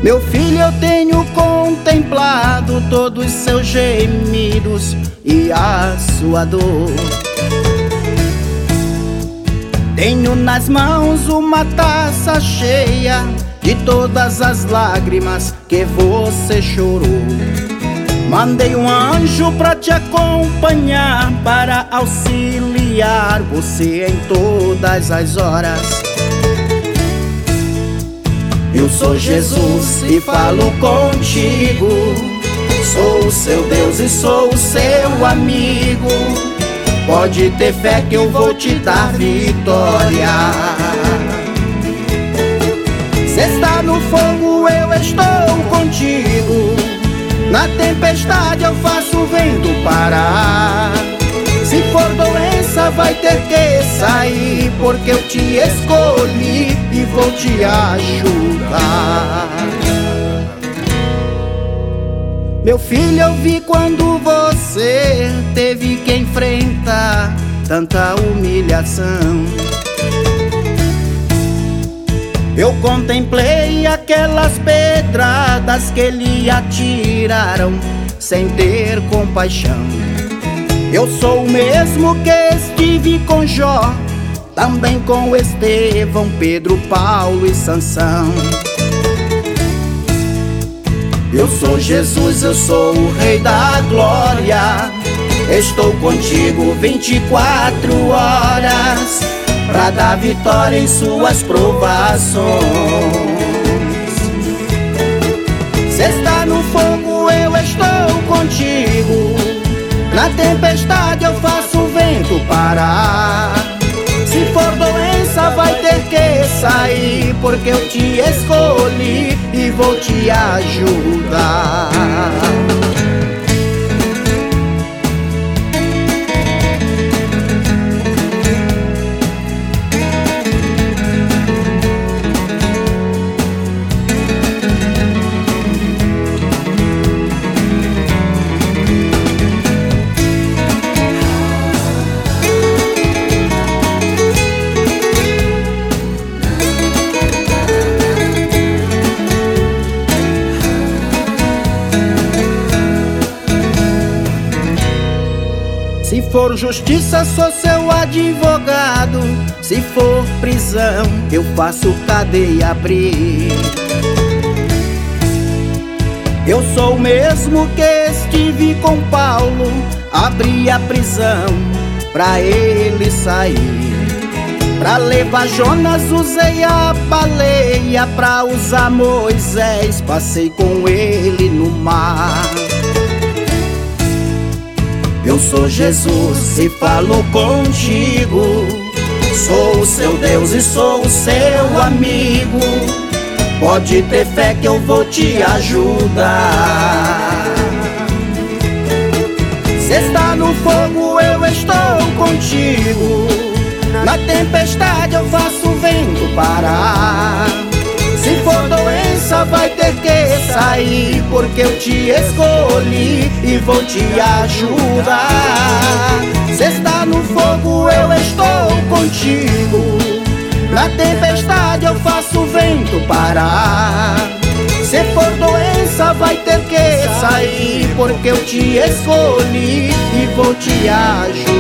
Meu filho, eu tenho contemplado todos os seus gemidos e a sua dor. Tenho nas mãos uma taça cheia de todas as lágrimas que você chorou. Mandei um anjo pra te acompanhar, para auxiliar você em todas as horas. Eu sou Jesus e falo contigo, sou o seu Deus e sou o seu amigo. Pode ter fé que eu vou te dar vitória. Se está no fogo, eu estou contigo. Na tempestade eu faço o vento parar. Se for doença vai ter que sair, porque eu te escolhi e vou te ajudar. Meu filho, eu vi quando você teve que enfrentar tanta humilhação. Eu contemplei aquelas pedradas que lhe atiraram sem ter compaixão. Eu sou o mesmo que estive com Jó, também com Estevão, Pedro, Paulo e Sansão. Eu sou Jesus, eu sou o Rei da Glória. Estou contigo 24 horas pra dar vitória em suas provações. Se está no fogo, eu estou contigo. Na tempestade eu faço o vento parar. Se for doença vai ter que sair, porque eu te escolhi e vou te ajudar. Se for justiça, sou seu advogado. Se for prisão, eu faço cadeia abrir. Eu sou o mesmo que estive com Paulo, abri a prisão pra ele sair. Pra levar Jonas usei a baleia, pra usar Moisés passei com ele no mar. Eu sou Jesus e falo contigo, sou o seu Deus e sou o seu amigo. Pode ter fé que eu vou te ajudar. Se está no fogo, eu estou contigo. Na tempestade eu faço o vento parar. Se for doença vai ter que sair, porque eu te escolhi e vou te ajudar. Se está no fogo, eu estou contigo. Na tempestade eu faço o vento parar. Se for doença vai ter que sair, porque eu te escolhi e vou te ajudar.